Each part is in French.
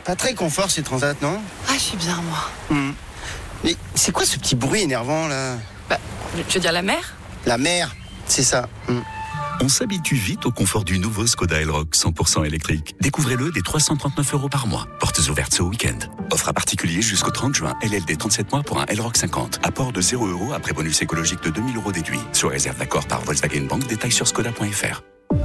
Pas très confort ces transats, non? Ah, je suis bien, moi. Mais c'est quoi ce petit bruit énervant, là? Bah, tu veux dire la mer? La mer, c'est ça. On s'habitue vite au confort du nouveau Skoda Elroq 100% électrique. Découvrez-le dès 339 € par mois. Portes ouvertes ce week-end. Offre à particulier jusqu'au 30 juin. LLD 37 mois pour un Elroq 50. Apport de 0 € après bonus écologique de 2000 € déduit. Sur réserve d'accord par Volkswagen Bank. Détails sur skoda.fr.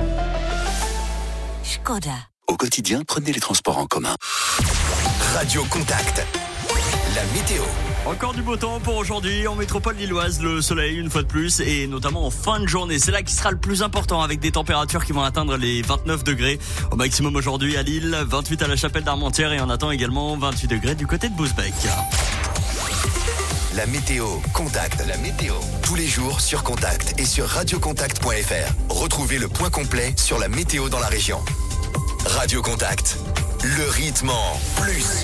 Skoda. Au quotidien, prenez les transports en commun. Radio Contact. La météo. Encore du beau temps pour aujourd'hui en métropole lilloise, le soleil une fois de plus et notamment en fin de journée. C'est là qui sera le plus important avec des températures qui vont atteindre les 29 degrés au maximum aujourd'hui à Lille, 28 à la Chapelle d'Armentières et on attend également 28 degrés du côté de Bousbecq. La météo Contact. La météo. Tous les jours sur Contact et sur radiocontact.fr. Retrouvez le point complet sur la météo dans la région. Radio Contact. Le rythme en plus.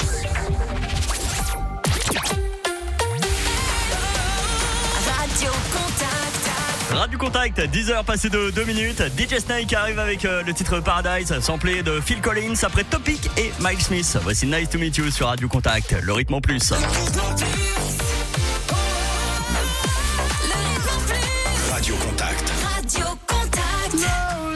Radio Contact, 10h passées de 2 minutes. DJ Snake arrive avec le titre Paradise, samplé de Phil Collins après Topic et Miles Smith. Voici Nice to Meet You sur Radio Contact, le rythme en plus. Radio Contact. Radio Contact.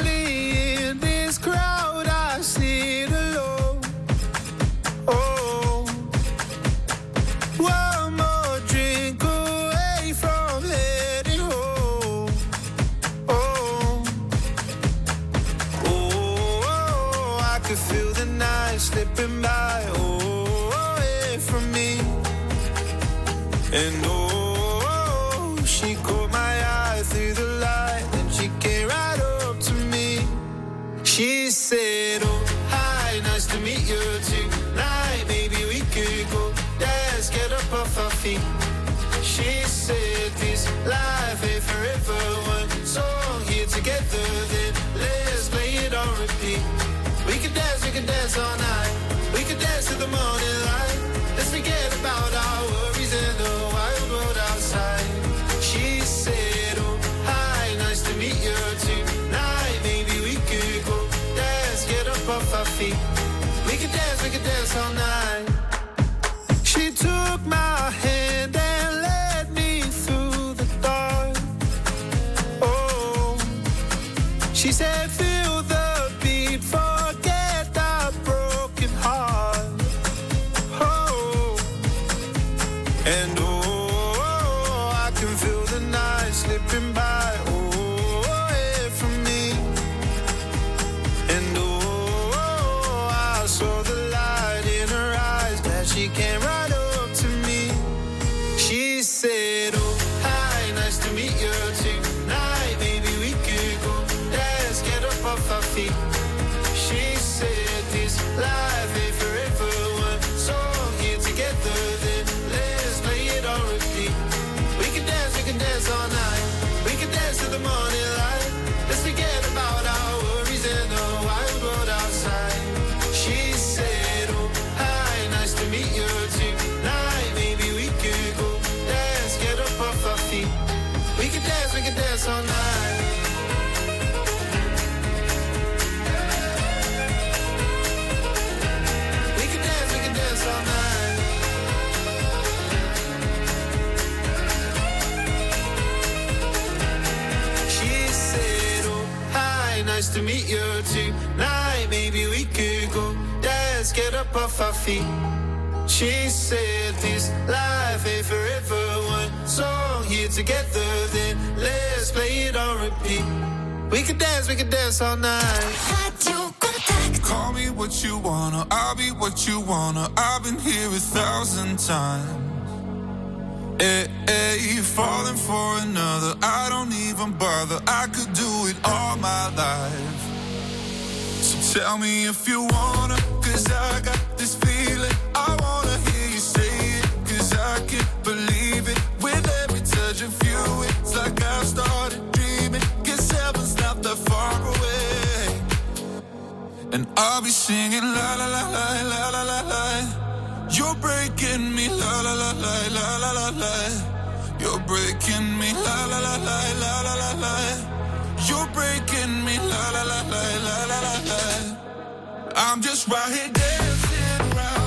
Slipping by, away from me. And she caught my eye through the light, and she came right up to me. She said, oh, hi, nice to meet you tonight. Maybe we could go dance, get up off our feet. She said, this life ain't forever. One song here together, then let's play it on repeat. We could dance all night. We could dance to the morning light. Let's forget about our worries in the wild world outside. She said, oh, hi, nice to meet you tonight. Maybe we could go dance, get up off our feet. We could dance all night. She took my hand and led me through the dark. Oh, she said, feel the beat, forget the broken heart. Oh, and I can feel the night slipping by, away from me. And I saw the light in her eyes, glad she came right up to me. She said, oh, hi, nice to meet you tonight. Maybe we could go dance, get up off our feet. She said, this life ain't forever. One song here together, then let's play it on repeat. We can dance all night. We can dance to the morning light. Let's forget about our worries in the wild world outside. She said, oh, hi, nice to meet you tonight. Maybe we could go dance, get up off our feet. We can dance all night. We can dance all night. She said, oh, hi, nice to meet you tonight. Maybe we could go dance, get up off our feet. She said, this life ain't forever. One song here together, then let's play it on repeat. We could dance all night. Radio Contact. Call me what you wanna, I'll be what you wanna. I've been here 1,000 times. Hey, falling for another, I don't even bother. I could do it all my life. So tell me if you wanna, cause I got this feeling. I wanna hear you say it, cause I can't believe it. With every touch of you, it's like I've started dreaming. Cause heaven's not that far away. And I'll be singing la la la la la la la la. You're breaking me la la la la la la la la. You're breaking me la la la la la la la la. You're breaking me la la la la la la la la. I'm just right here dancing around.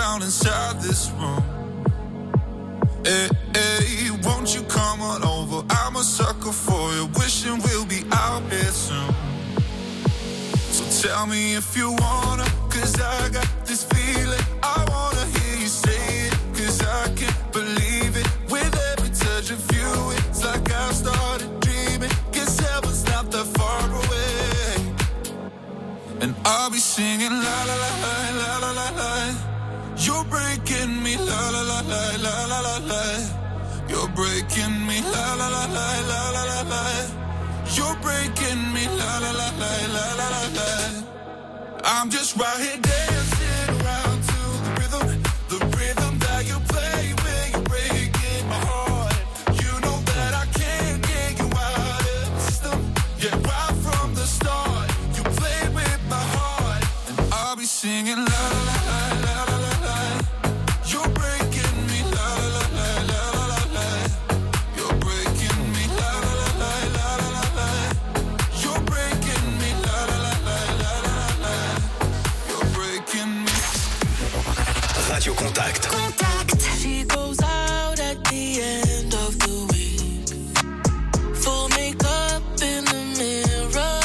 down inside this room. Hey, hey, won't you come on over? I'm a sucker for you, wishing we'll be out here soon. So tell me if you wanna, cause I got this feeling. I wanna hear you say it, cause I can't believe it. With every touch of you, it's like I've started dreaming. Guess heaven's not that far away. And I'll be singing la la la la la la la la. You're breaking me la la la la la la la la. You're breaking me la la la la la la la la. You're breaking me la la la la la la la la. I'm just right here dancing around to the rhythm that you play when you're breaking my heart. You know that I can't get you out of the system. Yeah, right from the start, you play with my heart, and I'll be singing la la la la la la la. You're breaking me la la la la la la la. You're breaking me la la la la la la la. You're breaking me la la la la la la la. You're breaking me. Radio Contact. She goes out at the end of the week. Full makeup in the mirror.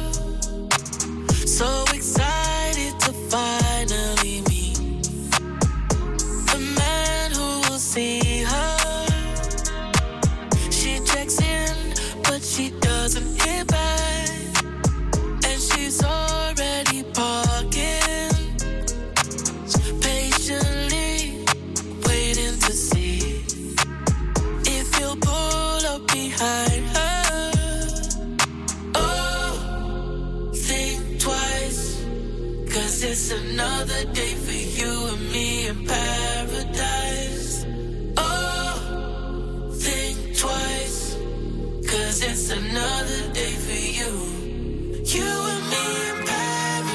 So excited to finally meet the man who will see her. She checks in, but she doesn't hear back. And she's already parking, patiently waiting to see if he'll pull up behind her. Oh, think twice, cause it's another day for you and me in paradise. Oh, think twice, cause it's another day for you, you and me in paradise.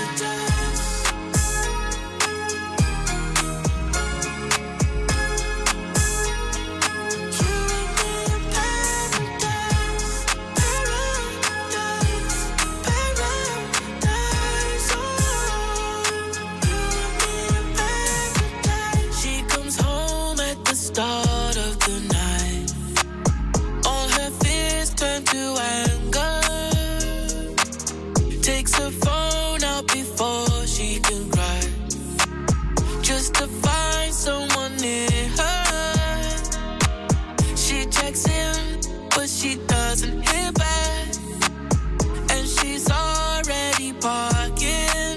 Start of the night, all her fears turn to anger. Takes her phone out before she can cry, just to find someone near her. She checks in, but she doesn't hear back, and she's already parking,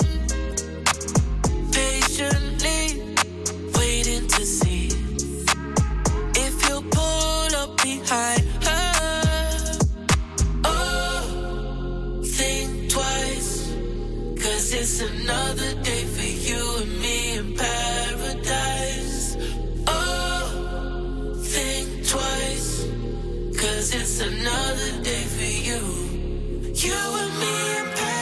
patiently waiting to see if he'll pull up behind her. Oh, think twice, cause it's another day for you and me in paradise. Oh, think twice, cause it's another day for you, you and me in paradise.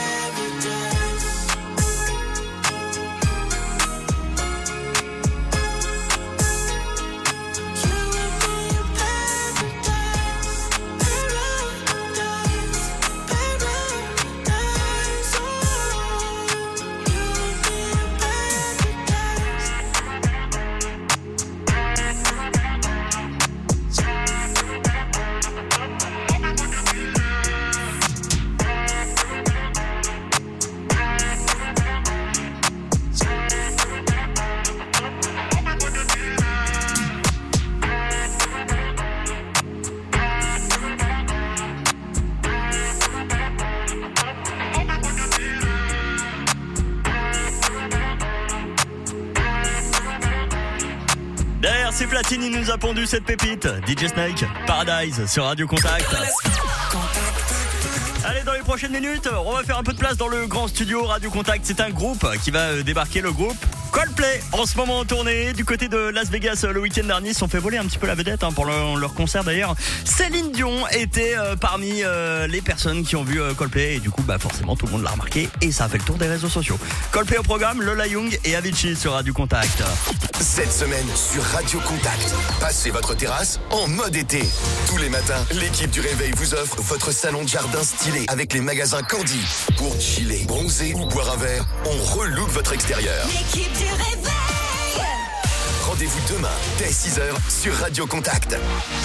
C'est Platine, il nous a pondu cette pépite. DJ Snake, Paradise sur Radio Contact. Allez, dans les prochaines minutes, on va faire un peu de place dans le grand studio Radio Contact. C'est un groupe qui va débarquer, le groupe Coldplay, en ce moment en tournée du côté de Las Vegas le week-end dernier. Ils se sont fait voler un petit peu la vedette pour leur concert d'ailleurs. Céline Dion était parmi les personnes qui ont vu Coldplay et du coup forcément tout le monde l'a remarqué et ça a fait le tour des réseaux sociaux. Coldplay au programme, Lola Young et Avicii sur Radio Contact. Cette semaine sur Radio Contact, passez votre terrasse en mode été. Tous les matins, l'équipe du Réveil vous offre votre salon de jardin stylé avec les magasins Candy. Pour chiller, bronzer ou boire un verre, on relook votre extérieur. L'équipe du Réveil. Rendez-vous demain, dès 6h, sur Radio Contact.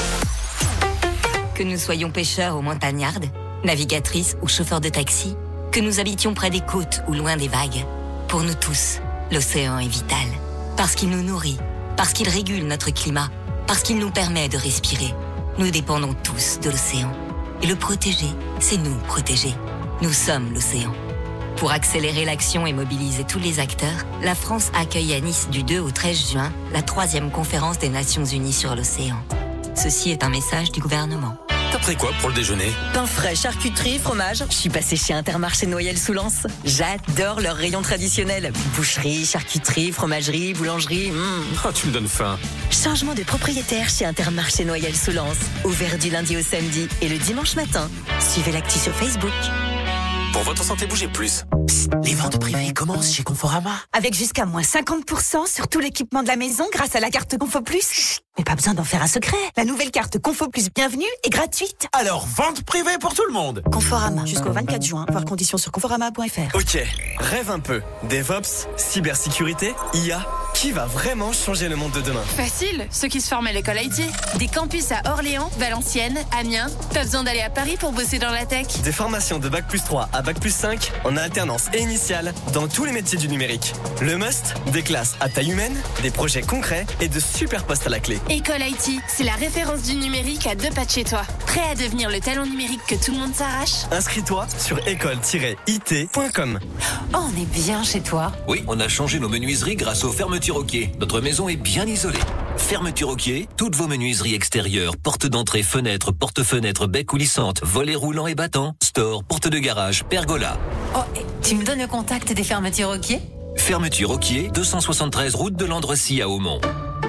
Que nous soyons pêcheurs ou montagnardes, navigatrices ou chauffeurs de taxi, que nous habitions près des côtes ou loin des vagues, pour nous tous, l'océan est vital. Parce qu'il nous nourrit, parce qu'il régule notre climat, parce qu'il nous permet de respirer. Nous dépendons tous de l'océan. Et le protéger, c'est nous protéger. Nous sommes l'océan. Pour accélérer l'action et mobiliser tous les acteurs, la France accueille à Nice du 2 au 13 juin la 3e conférence des Nations Unies sur l'océan. Ceci est un message du gouvernement. T'as pris quoi pour le déjeuner? Pain frais, charcuterie, fromage. Je suis passée chez Intermarché Noyelles-sous-Lens. J'adore leurs rayons traditionnels. Boucherie, charcuterie, fromagerie, boulangerie. Oh, tu me donnes faim. Changement de propriétaire chez Intermarché Noyelles-sous-Lens. Ouvert du lundi au samedi et le dimanche matin. Suivez l'actu sur Facebook. Pour votre santé, bougez plus. Psst, les ventes privées commencent chez Conforama. Avec jusqu'à moins 50% sur tout l'équipement de la maison grâce à la carte Confo Plus. Chut, mais pas besoin d'en faire un secret. La nouvelle carte Confo Plus Bienvenue est gratuite. Alors, vente privée pour tout le monde. Conforama, jusqu'au 24 juin. Voir conditions sur conforama.fr. Ok, rêve un peu. DevOps, cybersécurité, IA. Qui va vraiment changer le monde de demain? Facile, ceux qui se forment à l'école IT. Des campus à Orléans, Valenciennes, Amiens. Pas besoin d'aller à Paris pour bosser dans la tech. Des formations de Bac+3 à Bac+5 en alternance et initiale dans tous les métiers du numérique. Le must, des classes à taille humaine, des projets concrets et de super postes à la clé. École IT, c'est la référence du numérique à 2 pas de chez toi. Prêt à devenir le talent numérique que tout le monde s'arrache? Inscris-toi sur école-it.com. Oh, on est bien chez toi. Oui, on a changé nos menuiseries grâce aux fermetures Roquier. Notre maison est bien isolée. Fermeture Roquier, toutes vos menuiseries extérieures, portes d'entrée, fenêtres, porte-fenêtres, bec coulissantes, volets roulants et battants, store, porte de garage, pergola. Oh, tu me donnes le contact des fermetures Roquier? Fermeture Roquier, 273 route de Landrecy à Aumont.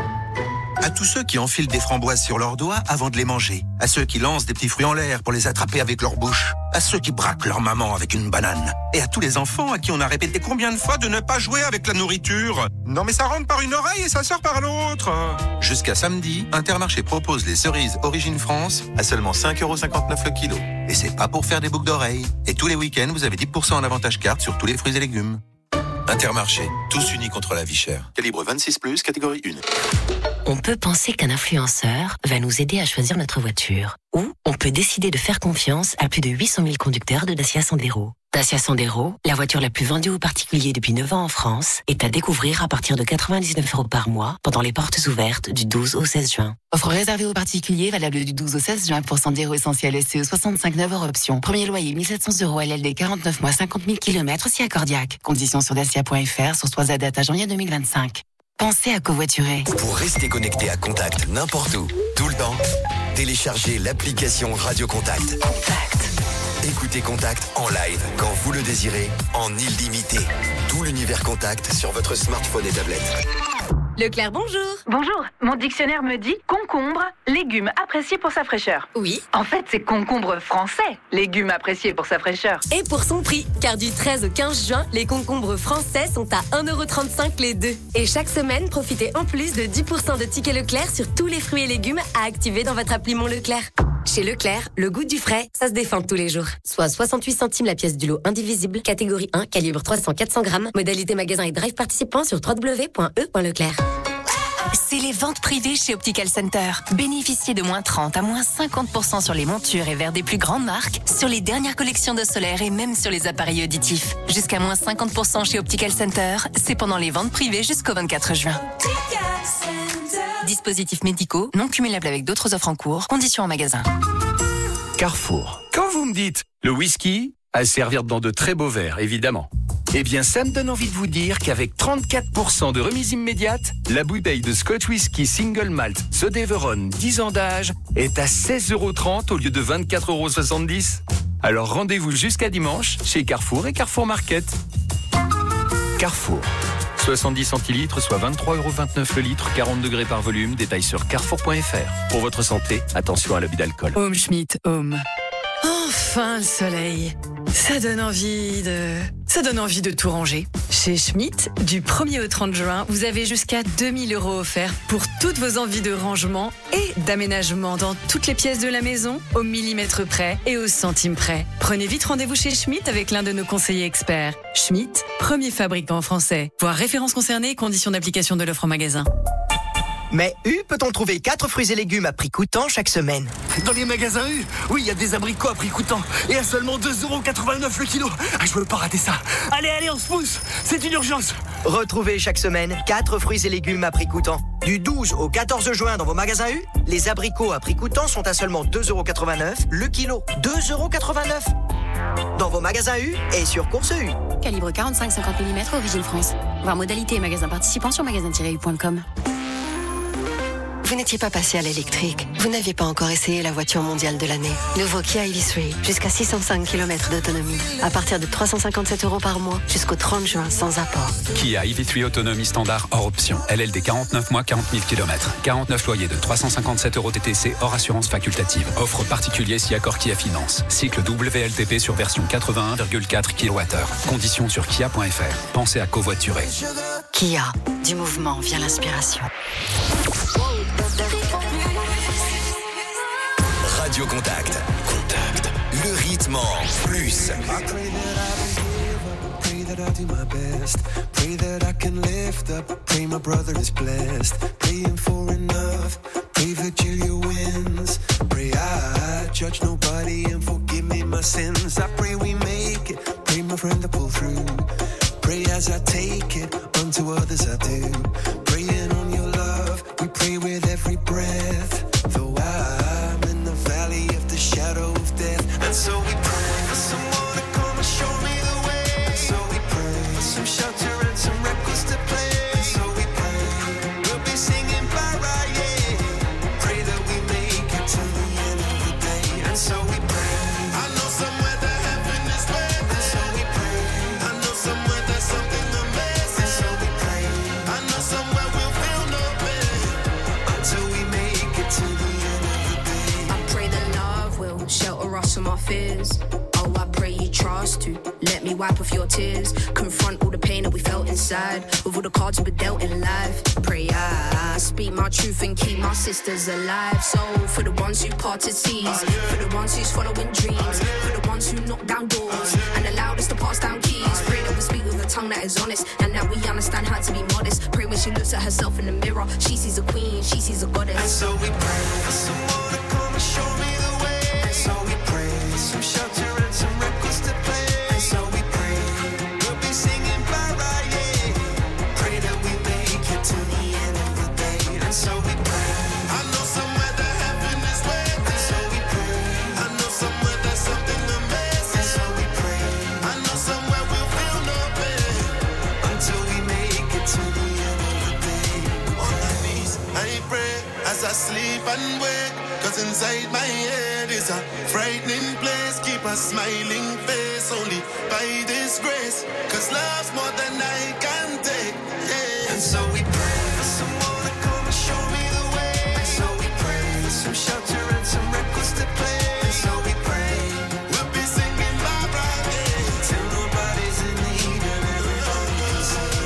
À tous ceux qui enfilent des framboises sur leurs doigts avant de les manger. À ceux qui lancent des petits fruits en l'air pour les attraper avec leur bouche. À ceux qui braquent leur maman avec une banane. Et à tous les enfants à qui on a répété combien de fois de ne pas jouer avec la nourriture. Non mais ça rentre par une oreille et ça sort par l'autre. Jusqu'à samedi, Intermarché propose les cerises Origine France à seulement 5,59€ le kilo. Et c'est pas pour faire des boucles d'oreilles. Et tous les week-ends, vous avez 10% en avantage carte sur tous les fruits et légumes. Intermarché, tous unis contre la vie chère. Calibre 26+, catégorie 1. On peut penser qu'un influenceur va nous aider à choisir notre voiture. Ou on peut décider de faire confiance à plus de 800 000 conducteurs de Dacia Sandero. Dacia Sandero, la voiture la plus vendue aux particuliers depuis 9 ans en France, est à découvrir à partir de 99€ par mois pendant les portes ouvertes du 12 au 16 juin. Offre réservée aux particuliers, valable du 12 au 16 juin pour Sandero Essentiel SCE 65,9 hors option. Premier loyer 1 700€ LLD 49 mois 50 000 km si accordiaque. Conditions sur dacia.fr, sur 3 date à janvier 2025. Pensez à covoiturer. Pour rester connecté à Contact n'importe où, tout le temps, téléchargez l'application Radio Contact. Écoutez Contact en live quand vous le désirez, en illimité. Tout l'univers Contact sur votre smartphone et tablette. Leclerc, bonjour. Bonjour, mon dictionnaire me dit concombre, légume apprécié pour sa fraîcheur. Oui. En fait, c'est concombre français, légume apprécié pour sa fraîcheur. Et pour son prix, car du 13 au 15 juin, les concombres français sont à 1,35€ les deux. Et chaque semaine, profitez en plus de 10% de tickets Leclerc sur tous les fruits et légumes à activer dans votre appli Mon Leclerc. Chez Leclerc, le goût du frais, ça se défend tous les jours. Soit 68 centimes la pièce du lot indivisible, catégorie 1, calibre 300-400 grammes, modalité magasin et drive participant sur www.e.leclerc. C'est les ventes privées chez Optical Center. Bénéficiez de moins 30 à moins 50% sur les montures et verres des plus grandes marques, sur les dernières collections de solaire et même sur les appareils auditifs. Jusqu'à moins 50% chez Optical Center, c'est pendant les ventes privées jusqu'au 24 juin. Dispositifs médicaux, non cumulables avec d'autres offres en cours, conditions en magasin. Carrefour. Quand vous me dites le whisky, à servir dans de très beaux verres, évidemment. Eh bien, ça me donne envie de vous dire qu'avec 34% de remise immédiate, la bouteille de Scotch Whisky Single Malt The Deveron 10 ans d'âge est à 16,30€ au lieu de 24,70€. Alors rendez-vous jusqu'à dimanche chez Carrefour et Carrefour Market. Carrefour. 70 centilitres, soit 23,29€ le litre, 40 degrés par volume. Détail sur carrefour.fr. Pour votre santé, attention à l'abus d'alcool. Home Schmidt, Home. Enfin le soleil. Ça donne envie de tout ranger. Chez Schmitt, du 1er au 30 juin, vous avez jusqu'à 2 000€ offerts pour toutes vos envies de rangement et d'aménagement dans toutes les pièces de la maison, au millimètre près et au centime près. Prenez vite rendez-vous chez Schmitt avec l'un de nos conseillers experts. Schmitt, premier fabricant français. Voir références concernées et conditions d'application de l'offre en magasin. Mais U peut-on trouver 4 fruits et légumes à prix coûtant chaque semaine? Dans les magasins U, oui, il y a des abricots à prix coûtant. Et à seulement 2,89 € le kilo. Ah, je veux pas rater ça. Allez, on se pousse. C'est une urgence. Retrouvez chaque semaine 4 fruits et légumes à prix coûtant. Du 12 au 14 juin dans vos magasins U, les abricots à prix coûtant sont à seulement 2,89 € le kilo. 2,89 € dans vos magasins U et sur Course U. Calibre 45-50 mm, origine France. Voir modalité et magasins participants sur magasin-u.com. Vous n'étiez pas passé à l'électrique. Vous n'aviez pas encore essayé la voiture mondiale de l'année. Nouveau Kia EV3, jusqu'à 605 km d'autonomie. À partir de 357 € par mois, jusqu'au 30 juin, sans apport. Kia EV3 autonomie standard hors option. LLD 49 mois, 40 000 km. 49 loyers de 357 € TTC hors assurance facultative. Offre particulier si accord Kia Finance. Cycle WLTP sur version 81,4 kWh. Conditions sur kia.fr. Pensez à covoiturer. Kia, du mouvement vient l'inspiration. Radio Contact. Le rythme en plus. Pray that I do my best. Pray that I can lift up. Pray my brother is blessed. Praying for enough. Pray Virgilia wins. Pray I judge nobody and forgive me my sins. I pray we make it. Pray my friend to pull through. Pray as I take it. Unto others I do. Praying on your love. We pray with every breath. Though I'm in the valley of the shadow of death. And so we pray for someone to come and show me the way. And so we pray for some shelter and some records to play. And so we pray we'll be singing para, yeah. Pray that we make it to the end of the day. And so we pray. I know somewhere that heaven is waiting. And so we pray. I know somewhere there's something amazing. And so we pray. I know somewhere we'll feel no pain until we make it to the end of the day. I pray that love will shelter us from our fears. Oh, I pray you trust to let me wipe off your tears. Confront all the pain that we felt inside with all the cards we were dealt in life. Pray I speak my truth and keep my sisters alive. So for the ones who parted seas, for the ones who's following dreams, for the ones who knock down doors and allowed us to pass down keys. Pray that we speak with a tongue that is honest and that we understand how to be modest. Pray when she looks at herself in the mirror, she sees a queen, she sees a goddess. And so we pray for someone to come and show me the way. And so we pray for some shelter and some records to play. And so we pray we'll be singing para, yeah. Pray that we make it to the end of the day. And so we pray. I know somewhere that heaven is waiting. And so we pray. I know somewhere there's something amazing. And so we pray. I know somewhere we'll feel no pain until we make it to the end of the day. On my knees, I pray as I sleep and wake. Cause inside my head is a frightening place. Keep a smiling face only by this grace. Cause love's more than I can take, yeah. And so we pray for someone to come and show me the way. And so we pray for some shelter and some records to play. And so we pray we'll be singing Barbara, yeah. Till nobody's in need and everybody can sing.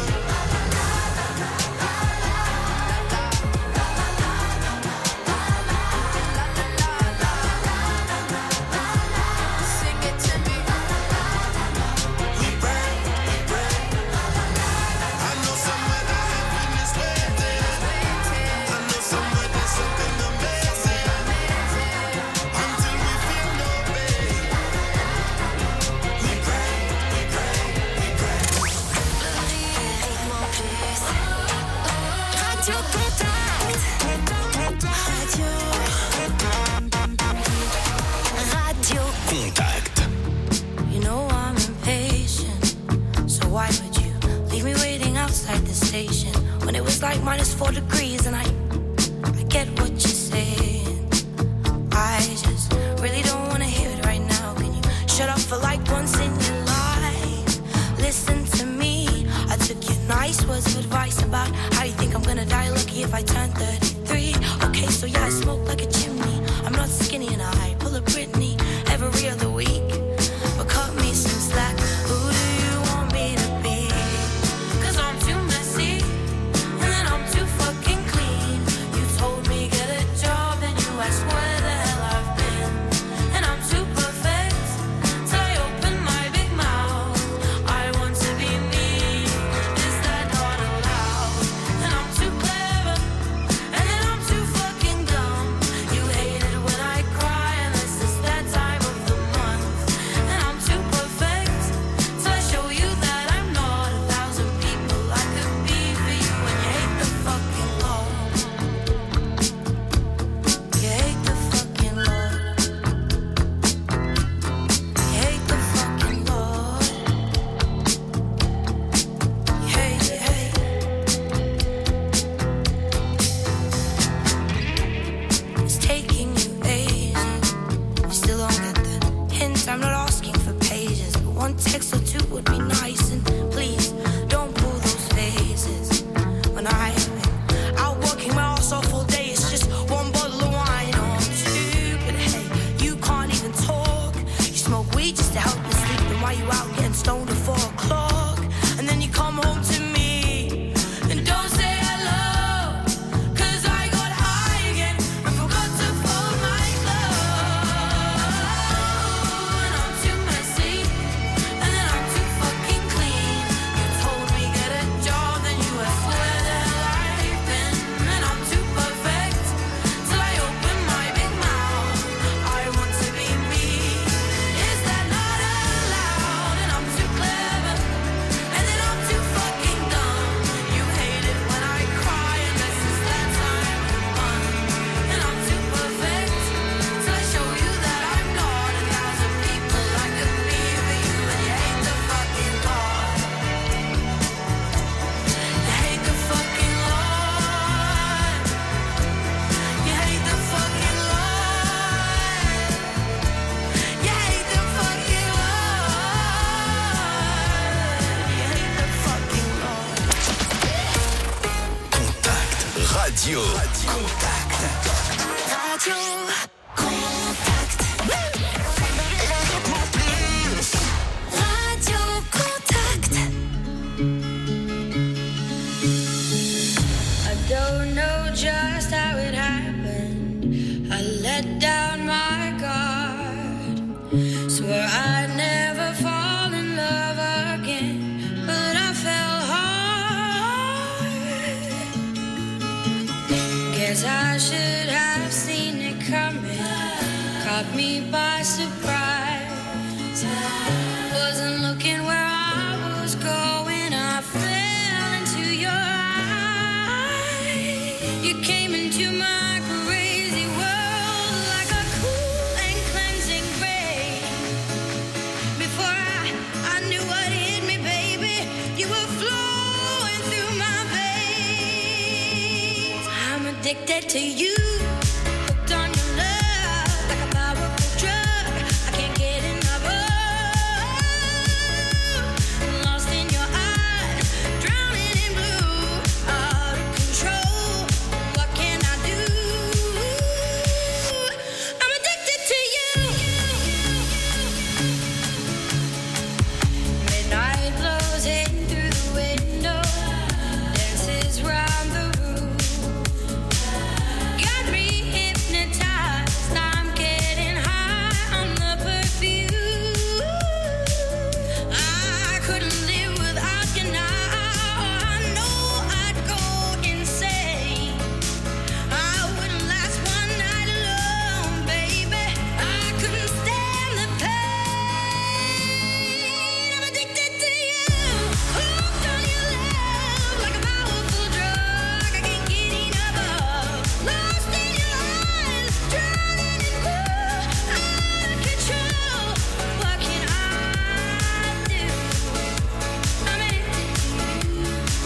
Radio Contact. You know I'm impatient, so why would you leave me waiting outside the station when it was like -4 degrees? And I get what you're saying. I just really don't want to hear it right now. Can you shut up for like once in your life? Listen to me. I took your nice words of advice about how you think I'm gonna die lucky if I turn 33. Okay, so yeah, I smoke like a chimney. I'm not skinny and I pull a Britney every other week. But cut me some slack. Who do you want me to be? 'Cause I'm too messy and then I'm too fucking clean. You told me get a job and you asked where the hell I've been. And I'm too perfect till I open my big mouth. I want to be me. Is that not allowed? And I'm too clever and Radio Contact. Radio Contact. Le rythme plus. Radio Contact. I don't know just how it happened. I let down my guard. Swore I'd never fall in love again, but I fell hard. Guess I should have seen it coming. Caught me by surprise. Wasn't looking where I was going. I fell into your eyes. You came into my crazy world like a cool and cleansing rain. Before I knew what hit me, baby, you were flowing through my veins. I'm addicted to you. Hooked on your love like a powerful drug. I can't get enough of. Lost in your eyes, drowning in blue. Out of control, what can I do? I'm addicted to you. Midnight blows in through the window, dances round the room. Got me hypnotized, I'm getting high on the perfume. I couldn't live without you now. I know I'd go insane. I wouldn't last one night alone, baby. I couldn't stand the pain. I'm addicted to you. Hooked on your love like a powerful drug. I can't get enough of. Lost in your eyes, drowning in blue. Out of control, what can I do? I'm addicted to you.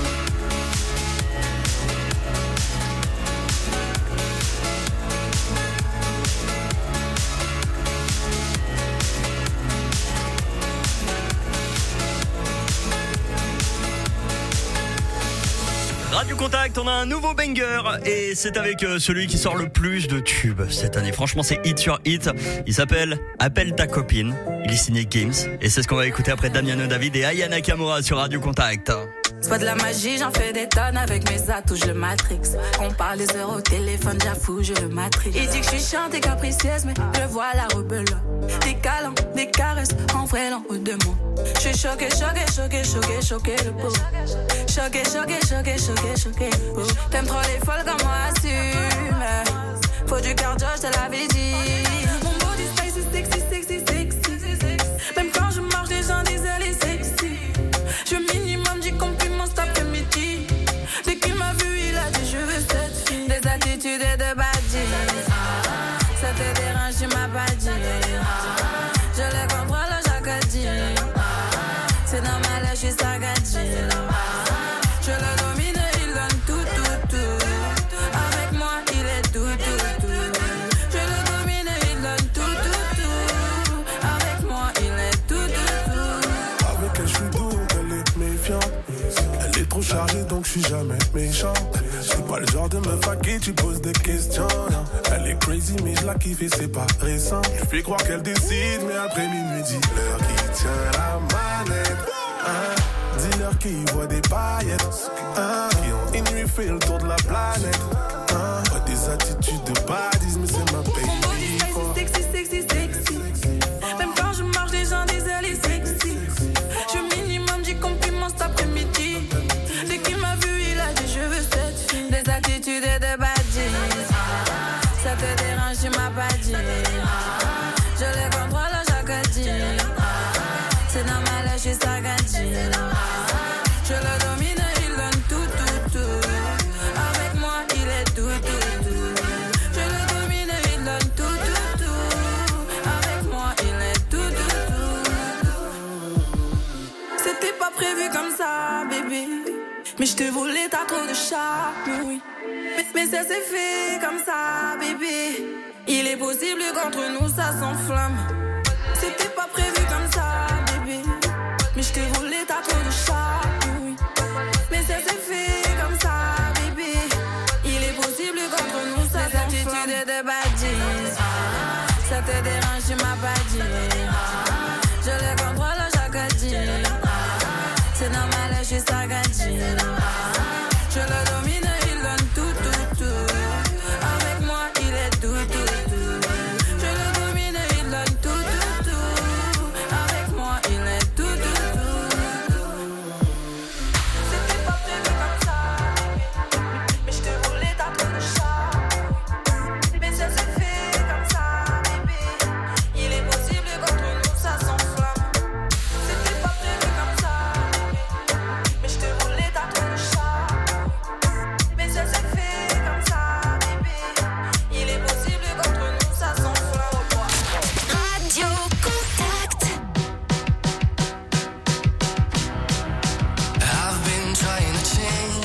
Radio Contact, on a un nouveau banger et c'est avec celui qui sort le plus de tubes cette année. Franchement, c'est hit sur hit. Il s'appelle Appelle ta copine. Il est signé Games et c'est ce qu'on va écouter après Damiano David et Aya Nakamura sur Radio Contact. C'est pas de la magie, j'en fais des tonnes avec mes atouts, je le matrix. On parle des heures au téléphone, j'avoue, je le matrix. Il dit que je suis chiante et capricieuse, mais je vois la rebelle. Des câlins, des caresses, en vrai l'en haut de moi. Je suis choquée, choquée, choquée, choquée, choquée le pot. Choquée, choquée, choquée, choquée, choquée le pot. T'aimes trop les folles comme moi, assume. Faut du cardio, je te l'avais dit. Mon body spicy, sexy, sexy, sexy. Même quand je marche, les gens disent elle est sexy. Je minimum du compliment cet après-midi. Dès qu'il m'a vu, il a dit je veux cette fille. Des attitudes et de badges. Ça te dérange, tu m'as pas dit. Je les contrôle chaque dit. C'est normal, je suis sagadji. Je le domine, il donne tout, tout, tout. Avec moi, il est tout, tout, tout. Je le domine, il donne tout, tout, tout. Avec moi, il est tout, tout, tout. Avec elle, je suis doux, elle est méfiante. Elle est trop chargée, donc je suis jamais méchant. C'est pas le genre de meuf à qui tu poses des questions. Non. Elle est crazy, mais je la kiffe et c'est pas récent. Je fais croire qu'elle décide, mais après minuit, dis-leur qui tient la manette. Dis-leur qui voit des paillettes. Qui ont une nuit fait le tour de la planète. Des attitudes de badis, mais c'est ma baby. Mon body sexy, sexy, sexy. Même quand je marche, les gens disent elle est sexy. Je minimum du compliment cet après-midi. Dès qu'il m'a vu, il a dit je veux cette fille. Des attitudes et de badges. Ça te dérange, tu m'as pas dit. Je les contrôle chaque dit. C'est normal, je suis sagadji. Je le domine, il donne tout, tout, tout. Avec moi, il est tout, tout, tout. Je le domine, il donne tout, tout, tout. Avec moi, il est tout, tout, tout. C'était pas prévu comme ça, bébé. Mais je te voulais, t'as trop de charme, oui. Mais ça s'est fait comme ça, bébé. Il est possible qu'entre nous ça s'enflamme. C'était pas prévu comme ça, bébé. Mais je t'ai voulu, t'as trop de charme, oui. Mais ça s'est fait comme ça, bébé. Il est possible te dérange, tu m'as pas dit. Je les contrôle chaque dit. C'est normal, je suis sagadine. Je le domine, il donne tout. Avec moi, il est tout. Je le domine, il donne tout. Avec moi, il est tout. C'était pas prévu comme ça, mais je te voulais t'as trop de chat. Mais ça se fait comme ça, bébé. Il est possible qu'entre nous ça s'enflamme. C'était pas prévu comme ça, mais je te voulais t'as trop de chat. Mais ça se fait comme ça, bébé. Il est possible qu'entre nous ça s'enflamme. Radio Contact. I've been trying to change,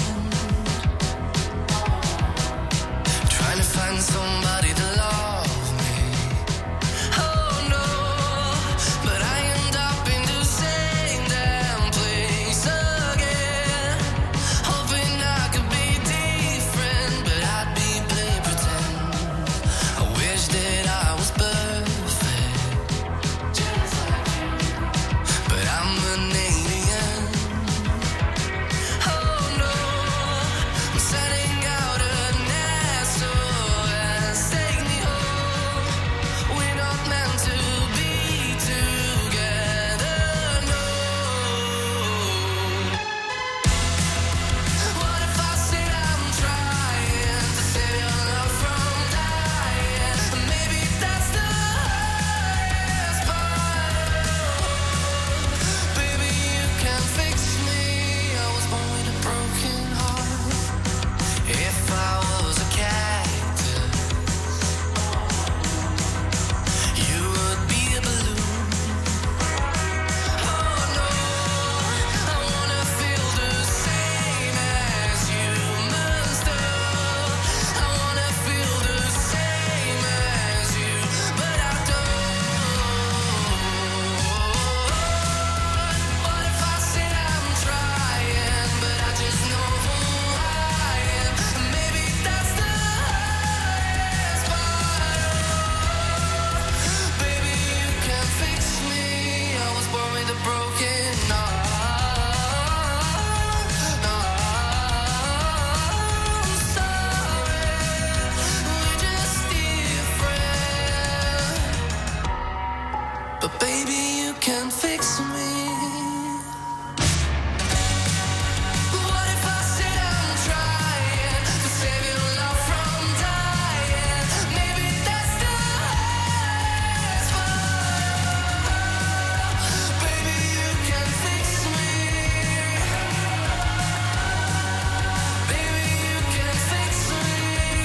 trying to find somebody to love me. Oh no, but I end up in the same damn place again. Hoping I could be different, but I'd be play pretend. I wish that I was perfect, but I'm an alien. Oh no, I'm setting out an SOS. Take me home. We're not meant to be together. No. What if I said I'm trying to save your love from dying? Maybe that's the hardest part. Baby, you can fix me. I was born with a broken heart. If I was a cactus, you would be a balloon. Oh no, I wanna feel the same as you must have. I wanna feel the same as you, but I don't. What if I said I'm trying, but I just know who I am? Maybe that's the hardest part. Baby, you can fix me. I was born with a broken heart. I'm sorry, we're just different. But baby, you can fix me. What if I said I'm trying to save your love from dying? Maybe that's the hardest part. Baby, you can fix me. Baby, you can fix me.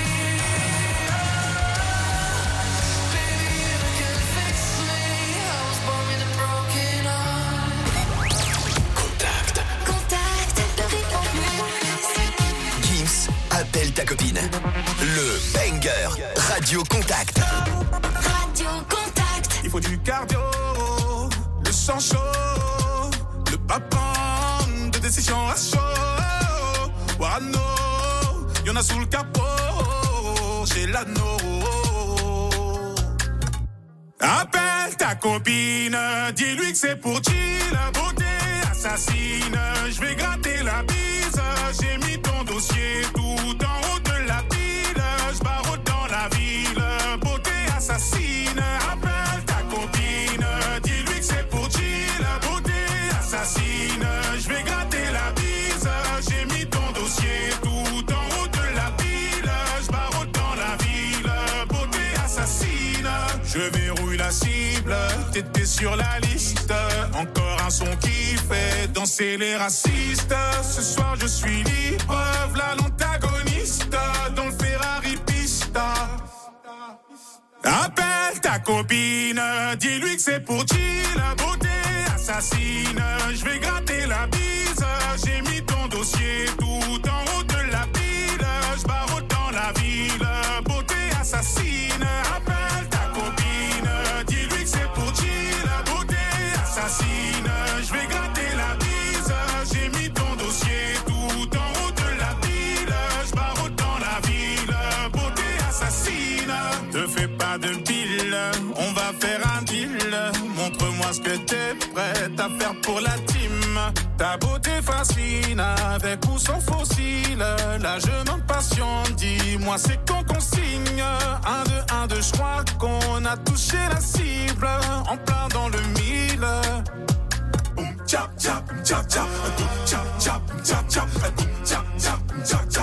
Baby, you can fix me. I was born with a broken heart. Contact. Gims, appelle ta copine. Le banger Radio Contact. Radio Contact. Il faut du cardio, le sang chaud, le papin de décision à chaud. Warano, y'en a sous le capot, chez l'anneau. Appelle ta copine, dis-lui que c'est pour chill, beauté assassine. Je vais gratter la bise, j'ai mis ton dossier tout en haut de la pile. Je barre dans la ville, beauté assassine. Appelle ta copine, dis-lui que c'est pour chill, beauté assassine. Je vais gratter la bise, j'ai mis ton dossier tout en haut de la pile. Je barre dans la ville, beauté assassine. Je verrouille la cible, t'étais sur la liste. Encore un son qui fait danser les racistes. Ce soir je suis libre, v'là l'antagoniste dans le Ferrari Pista. Appelle ta copine, dis-lui que c'est pour chill, beauté assassine. Je vais gratter la bise, j'ai mis ton dossier tout en haut de la pile. Je barre dans la ville, beauté assassine. Appelle ta copine, dis-lui que c'est pour chill, beauté assassine. Je vais gratter la bise, j'ai mis ton dossier tout en haut de la pile. Je barre dans la ville, beauté assassine. Te fais pas de pile, on va que t'es prête à faire pour la team. Ta beauté fascine, avec ou sans fossile. Là je m'impatiente, dis-moi c'est quand qu'on signe. 1, 2, 1, 2, je crois qu'on a touché la cible. En plein dans le mille. Boum, tchap, tchap, tchap, tchap. Boum, tchap, tchap, tchap, tchap. Boum, tchap, tchap, tchap, tchap.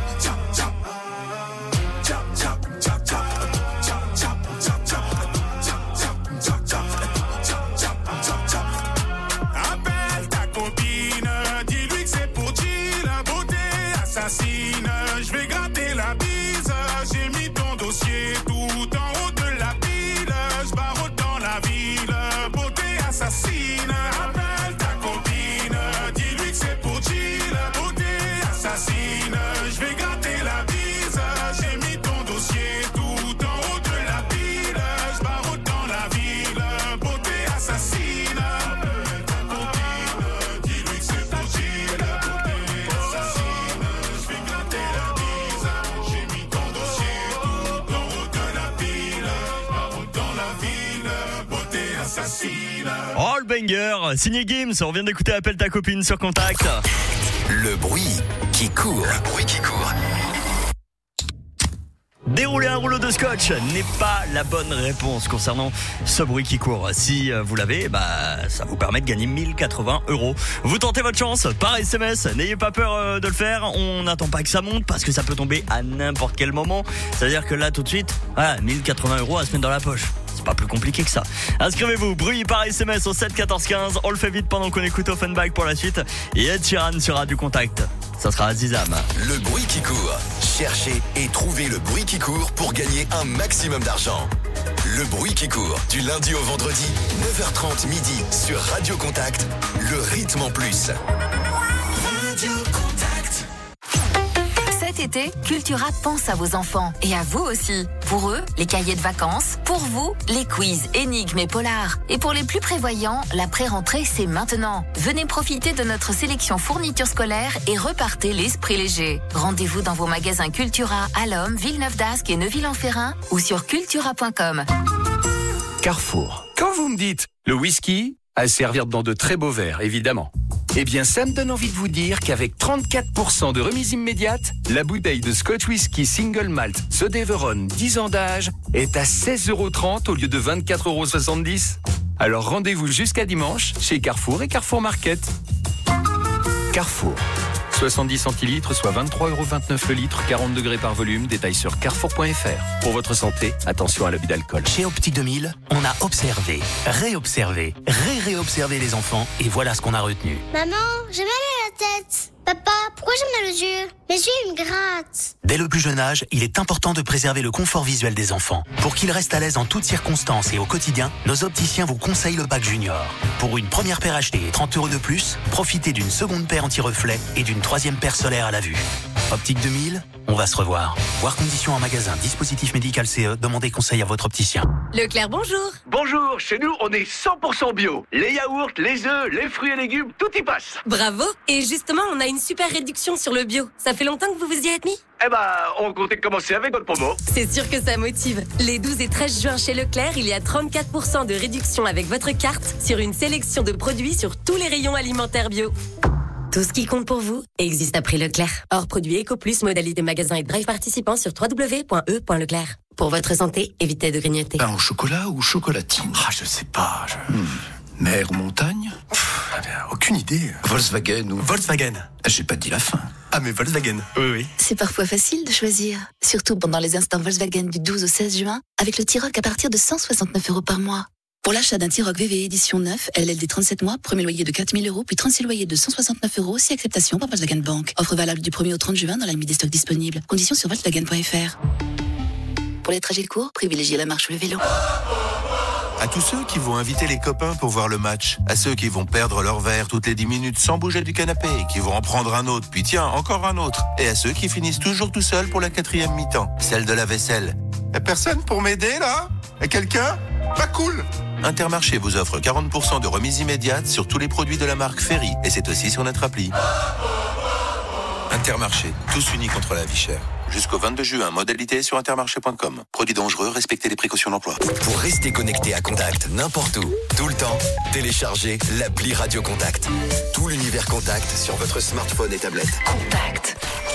Je vais gratter la bise. J'ai mis ton dossier tout en haut de la pile. Je barre dans la ville. Beauté assassine. Appelle ta copine. Dis-lui que c'est pour chill. Beauté assassine. Je vais gratter la bise. J'ai mis ton dossier tout en haut de la pile. Je barre dans la ville. Beauté assassine. Appelle ta copine. Dis-lui que c'est pour chill. Beauté assassine. Je vais gratter la bise. J'ai mis ton dossier tout en haut de la pile. Barre dans la ville. Beauté assassine. Oh le banger, signé Gims, on vient d'écouter Appelle ta copine sur Contact. Le bruit qui court. Le bruit qui court. Dérouler un rouleau de scotch n'est pas la bonne réponse concernant ce bruit qui court. Si vous l'avez, ça vous permet de gagner 1080 €. Vous tentez votre chance par SMS, n'ayez pas peur de le faire. On n'attend pas que ça monte parce que ça peut tomber à n'importe quel moment. C'est-à-dire que là tout de suite, 1080 € à se mettre dans la poche. C'est pas plus compliqué que ça. Inscrivez-vous, bruit par SMS au 7 14 15. On le fait vite pendant qu'on écoute Offenbach pour la suite. Et Ed Sheeran sur Radio Contact. Ça sera Azizam. Le bruit qui court. Cherchez et trouvez le bruit qui court pour gagner un maximum d'argent. Le bruit qui court, du lundi au vendredi, 9h30 midi sur Radio Contact, le rythme en plus. Radio Contact. Cet été, Cultura pense à vos enfants et à vous aussi. Pour eux, les cahiers de vacances. Pour vous, les quiz, énigmes et polars. Et pour les plus prévoyants, la pré-rentrée, c'est maintenant. Venez profiter de notre sélection fournitures scolaires et repartez l'esprit léger. Rendez-vous dans vos magasins Cultura à Lhomme, Villeneuve-d'Ascq et Neuville-en-Ferrin ou sur cultura.com. Carrefour. Quand vous me dites le whisky, à servir dans de très beaux verres, évidemment. Eh bien, ça me donne envie de vous dire qu'avec 34% de remise immédiate, la bouteille de Scotch Whisky Single Malt The Deveron 10 ans d'âge est à 16,30 € au lieu de 24,70 €. Alors rendez-vous jusqu'à dimanche chez Carrefour et Carrefour Market. Carrefour. 70 centilitres, soit 23,29 € le litre, 40 degrés par volume. Détail sur carrefour.fr. Pour votre santé, attention à l'abus d'alcool. Chez Optique 2000, on a observé, réobservé, réobservé les enfants et voilà ce qu'on a retenu. Maman, j'ai mal à la tête. Papa, pourquoi j'ai mal aux yeux? Mes yeux, ils me grattent. Dès le plus jeune âge, il est important de préserver le confort visuel des enfants. Pour qu'ils restent à l'aise en toutes circonstances et au quotidien, nos opticiens vous conseillent le pack Junior. Pour une première paire achetée et 30 € de plus, profitez d'une seconde paire anti-reflet et d'une troisième paire solaire à la vue. Optique 2000, on va se revoir. Voir conditions en magasin, dispositif médical CE, demandez conseil à votre opticien. Leclerc, bonjour. Bonjour, chez nous, on est 100% bio. Les yaourts, les œufs, les fruits et légumes, tout y passe. Bravo. Et justement, on a une super réduction sur le bio. Ça fait longtemps que vous vous y êtes mis? On comptait commencer avec votre promo. C'est sûr que ça motive. Les 12 et 13 juin chez Leclerc, il y a 34% de réduction avec votre carte sur une sélection de produits sur tous les rayons alimentaires bio. Tout ce qui compte pour vous existe à prix Leclerc. Hors produit EcoPlus, modalité magasin et drive participant sur www.e.leclerc. Pour votre santé, évitez de grignoter. Pain au chocolat ou chocolatine? Je sais pas. Mer ou montagne? Aucune idée. Volkswagen ou... Volkswagen. J'ai pas dit la fin. Ah mais Volkswagen. Oui. C'est parfois facile de choisir, surtout pendant les instants Volkswagen du 12 au 16 juin, avec le T-Roc à partir de 169 € par mois. Pour l'achat d'un T-Roc VV édition 9, LLD 37 mois, premier loyer de 4 000 €, puis 36 loyers de 169 €, si acceptation par Volkswagen Bank. Offre valable du 1er au 30 juin dans la limite des stocks disponibles. Conditions sur Volkswagen.fr. Pour les trajets courts, privilégiez la marche ou le vélo. À tous ceux qui vont inviter les copains pour voir le match, à ceux qui vont perdre leur verre toutes les 10 minutes sans bouger du canapé, qui vont en prendre un autre, puis tiens, encore un autre, et à ceux qui finissent toujours tout seuls pour la 4e mi-temps, celle de la vaisselle. Y'a personne pour m'aider là? Y'a quelqu'un? Pas cool! Intermarché vous offre 40% de remise immédiate sur tous les produits de la marque Ferry, et c'est aussi sur notre appli. Intermarché, tous unis contre la vie chère. Jusqu'au 22 juin, modalité sur intermarché.com. Produits dangereux, respectez les précautions d'emploi. Pour rester connecté à Contact n'importe où, tout le temps, téléchargez l'appli Radio Contact. Tout l'univers Contact sur votre smartphone et tablette. Contact.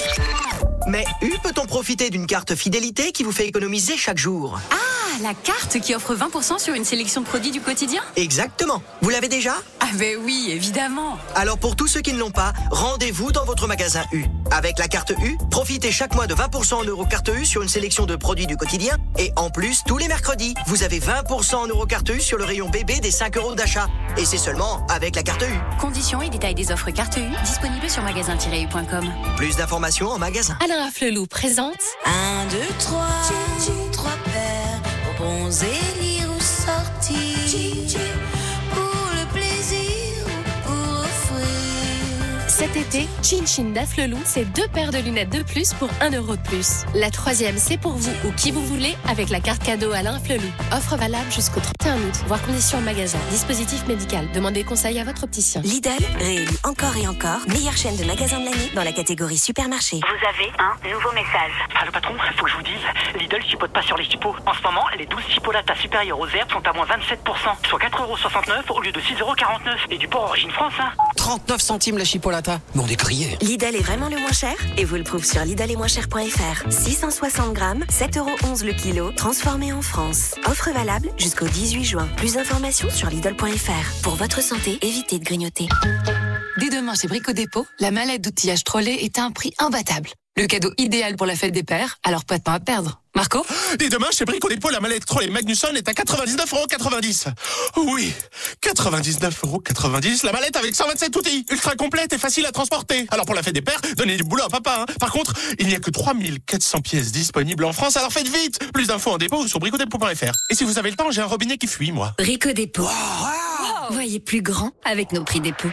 Mais peut-on profiter d'une carte fidélité qui vous fait économiser chaque jour? Ah, la carte qui offre 20% sur une sélection de produits du quotidien? Exactement. Vous l'avez déjà? Ah ben oui, évidemment. Alors pour tous ceux qui ne l'ont pas, rendez-vous dans votre magasin U. Avec la carte U, profitez chaque mois de 20% en euros carte U sur une sélection de produits du quotidien. Et en plus, tous les mercredis, vous avez 20% en euros carte U sur le rayon bébé des 5 € d'achat. Et c'est seulement avec la carte U. Conditions et détails des offres carte U disponibles sur magasin-u.com. Plus d'informations en magasin. Alain Afflelou présente 1, 2, 3, 3 paires, bons élire ou sortir, pour le plaisir ou pour offrir. Cet été, Chin Chin d'Afflelou, c'est 2 paires de lunettes de plus pour 1 € de plus. La 3e, c'est pour vous ou qui vous voulez avec la carte cadeau Alain Afflelou. Offre valable jusqu'au 31 août. Voir conditions en magasin. Dispositif médical. Demandez conseil à votre opticien. Lidl, réélu encore et encore, meilleure chaîne de magasins de l'année dans la catégorie supermarché. Vous avez un nouveau message. Allô patron, faut que je vous dise, Lidl chipote pas sur les chipots. En ce moment, les 12 chipolatas supérieures aux herbes sont à moins 27%, soit 4,69 € au lieu de 6,49 €. Et du porc origine France, hein. 39 centimes la chipolata. Mais on est grillés. Lidl est vraiment le moins cher et vous le prouve sur lidlesetmoincher.fr. 660 grammes, 7,11 € le kilo, transformé en France. Offre valable jusqu'au 18 juin. Plus d'informations sur lidl.fr. Pour votre santé, évitez de grignoter. Dès demain chez Brico Dépôt, la mallette d'outillage Trolley est à un prix imbattable. Le cadeau idéal pour la fête des pères, alors pas de temps à perdre. Marco? Dès demain chez Brico Dépôt, la mallette Trolley Magnusson est à 99,90 €. Oui, 99,90 €, la mallette avec 127 outils, ultra complète et facile à transporter. Alors pour la fête des pères, donnez du boulot à papa, hein. Par contre, il n'y a que 3400 pièces disponibles en France, alors faites vite. Plus d'infos en dépôt ou sur bricodépôt.fr. Et si vous avez le temps, j'ai un robinet qui fuit, moi. Brico Dépôt. Wow. Voyez plus grand avec nos prix dépôt.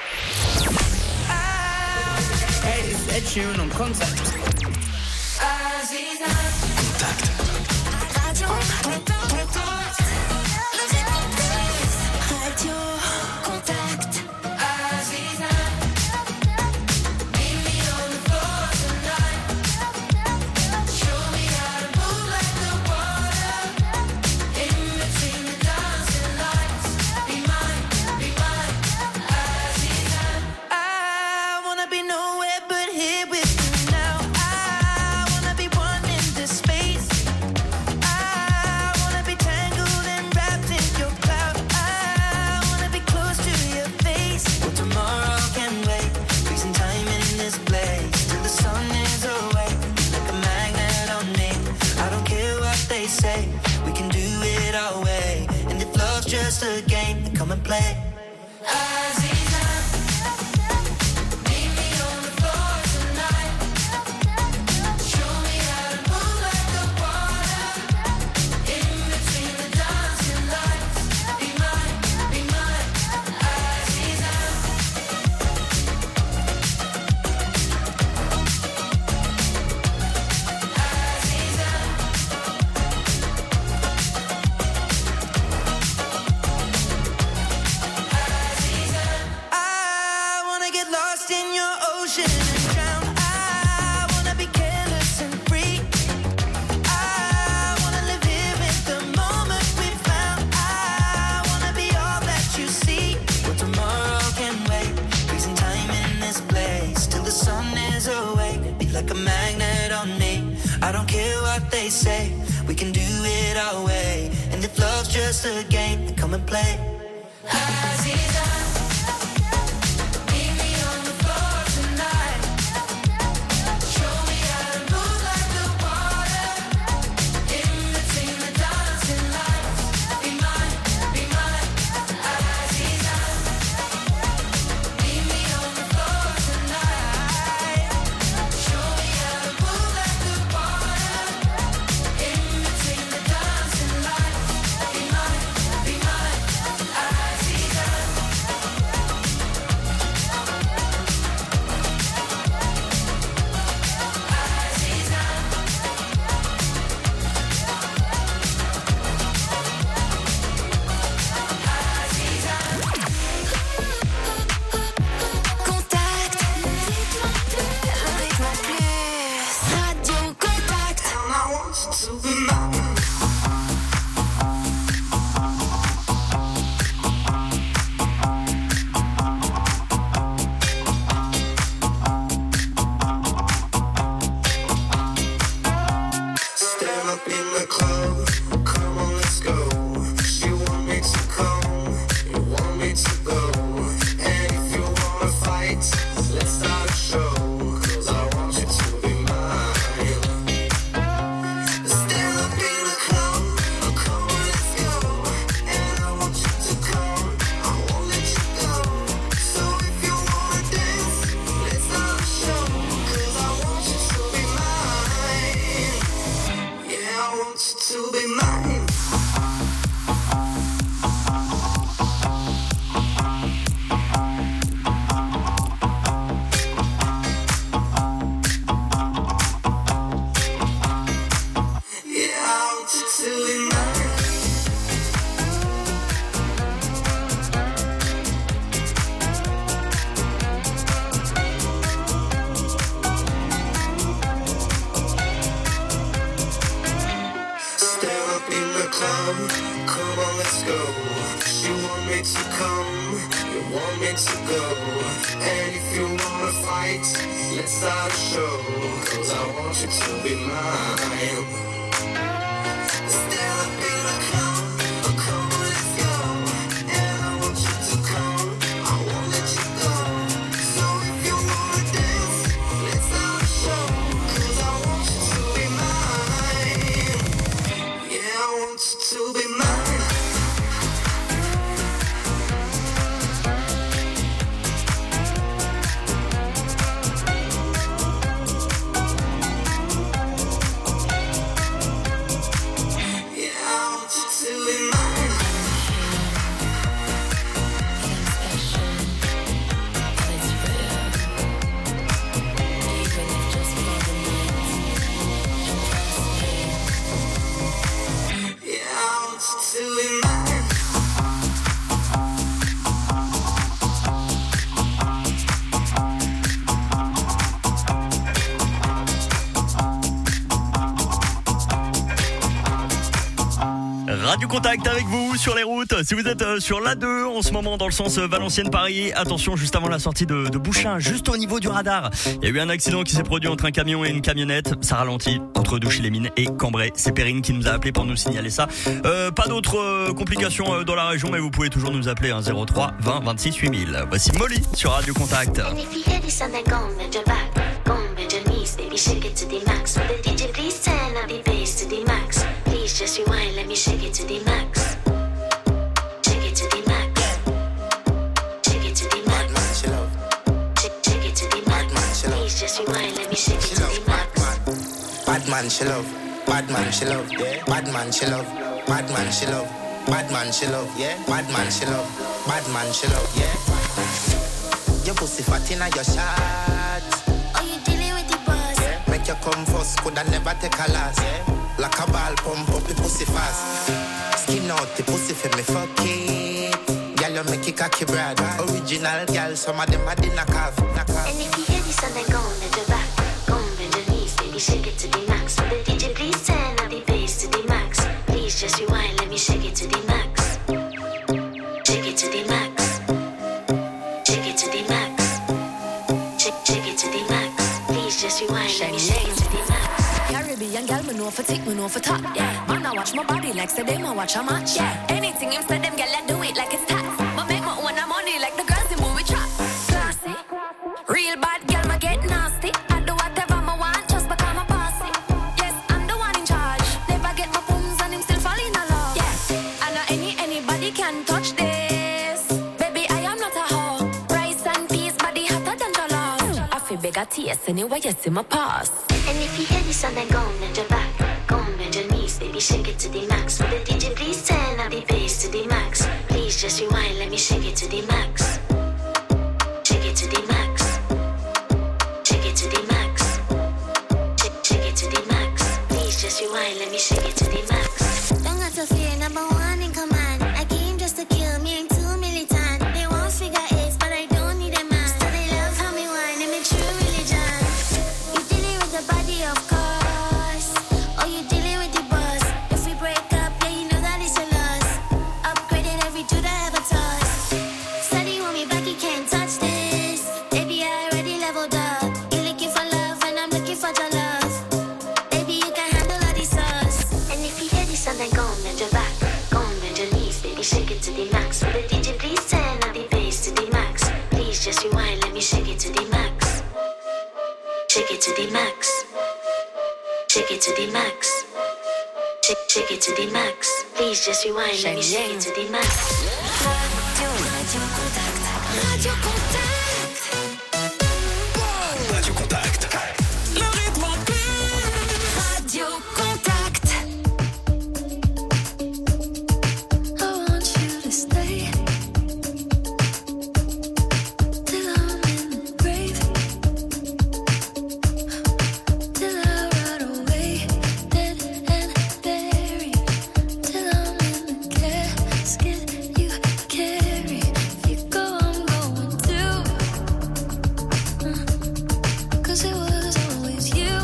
Hey, it's Ed Sheeran on Contact. Just a game, come and play. Just a game, come and play. Radio Contact avec vous sur les routes. Si vous êtes sur l'A2 en ce moment dans le sens Valenciennes-Paris, attention juste avant la sortie de Bouchain, juste au niveau du radar. Il y a eu un accident qui s'est produit entre un camion et une camionnette. Ça ralentit entre Douchy-les-Mines et Cambrai. C'est Perrine qui nous a appelé pour nous signaler ça. Pas d'autres complications dans la région, mais vous pouvez toujours nous appeler 03 20 26 8000. Voici Molly sur Radio Contact. Just rewind, let me shake it to the max. Shake it to the max. Shake it to the max. Shake it to the max. Please just rewind, let me shake it to the max. Bad man, she love. Bad man, she love. Bad man, she love. Bad man, she love. Bad man, she love. Yeah. Bad man, she love. Bad man, she love. Yeah. Your pussy fat inna your shot. Oh, you dealing with the boss? Yeah. Make you come first, coulda never take a last. Yeah. Like a ball pump up the pussy fast. Skin out the pussy for me fuck it. Girl you make it cocky brad. Original girl, some of them are the knockoff. And if you hear this song then go on bend your back. Go on bend your knees, baby shake it to the max. For the DJ please turn up the bass to the max. Please just rewind, let me shake it to the max. Shake it to the max. Shake it to the max. Shake it to the max. Please just rewind, let me shake it to the max. Caribbean girl, me know for tick, me know for top. Yeah, man, I watch my body like say them I watch a match. Yeah, anything him say them girl, I do it like it's tax. But make my own money like the girls in movie trap. Classy, real bad girl, me get nasty. I do whatever I want just because I'm bossy. Yes, I'm the one in charge. Never get my booms and him still fall in love. Yeah, I know anybody can touch this. Baby, I am not a hoe. Rice and peas, body hotter than jollof. I feel big at taste anyway, you see my pass. And if you hear this song then go on bend your back. Go on bend your knees, baby shake it to the max. For the DJ please turn up the bass to the max. Please just rewind, let me shake it to the max. Shake it to the max. Shake it to the max. Shake it to the max. Please just rewind, let me shake it to the max. Don't got to fear, number one in command. I came just to kill me, ain't too militant. They won't figure eights, but I don't need a man. So they love how me whine, and me true religion. You dealing with the body, of course. Oh, you dealing with and then go and bend your back. Go and bend your knees, baby, shake it to the max. Will the DJ please turn up the bass to the max? Please just rewind, let me shake it to the max. Shake it to the max. Shake it to the max. Shake it to the max. Please just rewind, let me shake it to the max. Radio Contact. Radio Contact. Radio Contact. Le rythme en Radio Contact. I want you to stay till I'm in the grave, till I rot away, dead and buried, till I'm in the casket you carry. If you go, I'm going too. 'Cause it was always you.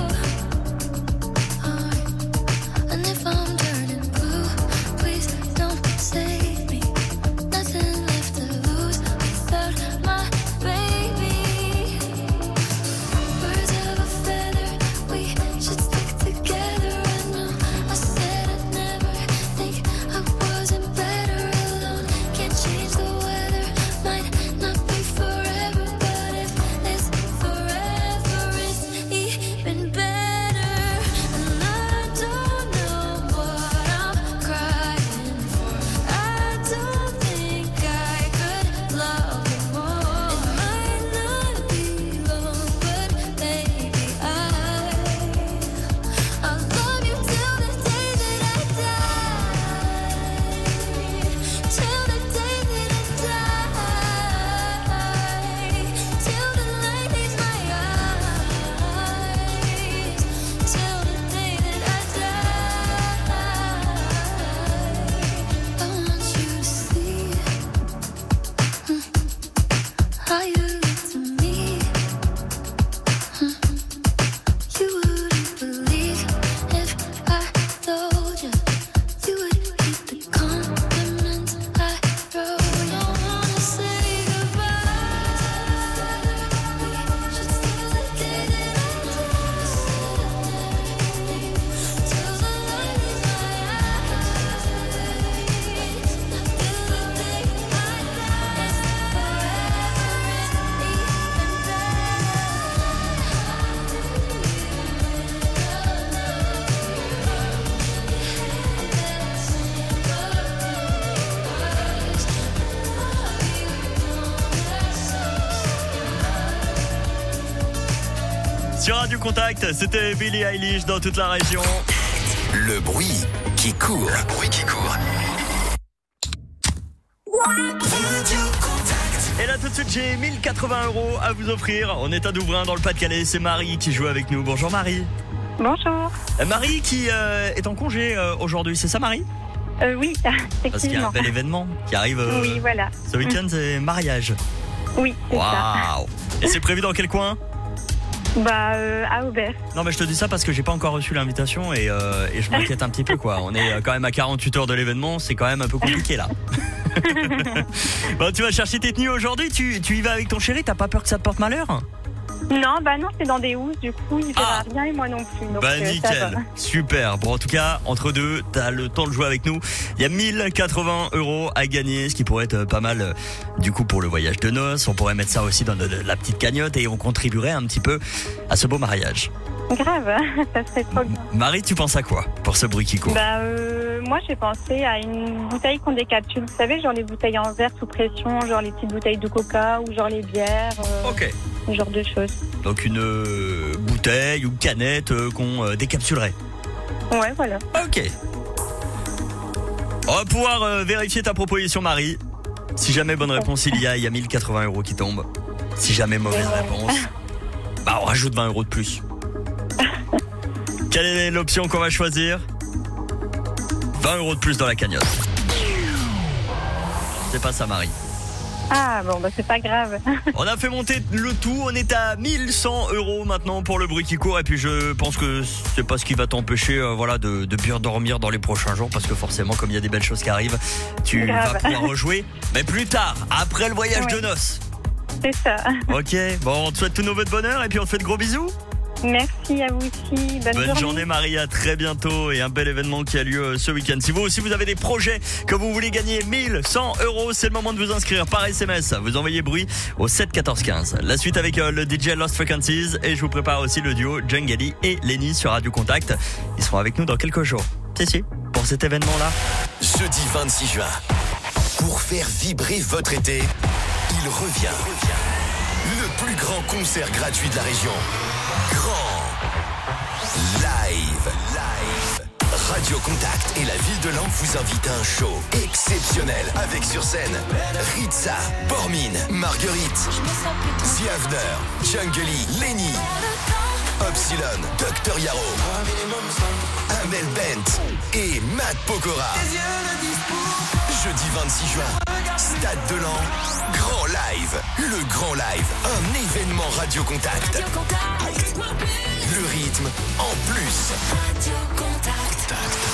And if I'm turning blue, please don't save me. Nothing left to lose without my baby. Birds of a feather, we should stick together. I know I said I'd never think I wasn't better alone. Can't change the weather, might not be forever, but if it's forever, it's even better. And I don't know what I'm crying for. I don't think I could love you more. It might not be long, but maybe I'll love you till the day that I die. Till the day that I die. Till the light leaves my eyes. Till the day that I die. I want you to see how you look to me. You wouldn't believe if I told you. You would keep the compliments I wrote. Don't wanna say goodbye. We should still the day that I die. Till the light leaves my eyes. Till the day I die. Sur Radio Contact, c'était Billie Eilish dans toute la région. Le bruit qui court. Le bruit qui court. Et là tout de suite j'ai 1080 € à vous offrir. On est à Douvrin dans le Pas-de-Calais. C'est Marie qui joue avec nous. Bonjour Marie. Bonjour. Marie qui est en congé aujourd'hui, c'est ça Marie? Oui, effectivement. Parce qu'il y a un bel événement qui arrive Oui, voilà. ce week-end, c'est mariage. Oui, c'est ça. Waouh. Et c'est prévu dans quel coin? À Aubert. Non mais je te dis ça parce que j'ai pas encore reçu l'invitation et je m'inquiète un petit peu quoi. On est quand même à 48 heures de l'événement, c'est quand même un peu compliqué là. Bon, tu vas chercher tes tenues aujourd'hui, tu y vas avec ton chéri, t'as pas peur que ça te porte malheur? Non, c'est dans des housses, du coup, il verra rien et moi non plus. Donc, ça nickel, va. super. Bon, en tout cas, entre deux, t'as le temps de jouer avec nous. Il y a 1080 € à gagner, ce qui pourrait être pas mal du coup pour le voyage de noces. On pourrait mettre ça aussi dans la petite cagnotte et on contribuerait un petit peu à ce beau mariage. Grave, ça serait trop bien. Marie, tu penses à quoi pour ce bruit qui court? Moi, j'ai pensé à une bouteille qu'on décapsule. Vous savez, genre les bouteilles en verre sous pression, genre les petites bouteilles de coca ou genre les bières. Ok. Ce genre de choses. Donc une bouteille ou canette qu'on décapsulerait. Ouais, voilà. Ok. On va pouvoir vérifier ta proposition, Marie. Si jamais bonne réponse il y a 1080 € qui tombent. Si jamais mauvaise réponse, on rajoute 20 € de plus. Quelle est l'option qu'on va choisir? 20 € de plus dans la cagnotte. C'est pas ça, Marie. Ah bon, c'est pas grave. On a fait monter le tout, on est à 1100 € maintenant pour le bruit qui court. Et puis je pense que c'est pas ce qui va t'empêcher de bien dormir dans les prochains jours. Parce que forcément, comme il y a des belles choses qui arrivent, tu vas pouvoir rejouer. Mais plus tard, après le voyage de noces. C'est ça. Ok, bon, on te souhaite tous nos vœux de bonheur et puis on te fait de gros bisous. Merci à vous aussi. Bonne journée Marie, à très bientôt et un bel événement qui a lieu ce week-end. Si vous aussi vous avez des projets que vous voulez gagner 1100 €, c'est le moment de vous inscrire par SMS. Vous envoyez bruit au 7 14 15. La suite avec le DJ Lost Frequencies et je vous prépare aussi le duo Djangali et Lenny sur Radio Contact. Ils seront avec nous dans quelques jours. Si, pour cet événement-là. Jeudi 26 juin, pour faire vibrer votre été, il revient. Le plus grand concert gratuit de la région. Grand Live. Radio Contact et la ville de Laon vous invitent à un show exceptionnel avec sur scène Ritza, Bormin, Marguerite, Ziavner, Djangali, Lenny, Upsilon, Dr Yaro, Amel Bent et Matt Pokora. Jeudi 26 juin, Stade de Laon, Grand Live. Le Grand Live, un événement Radio Contact. Le rythme en plus. Radio Contact.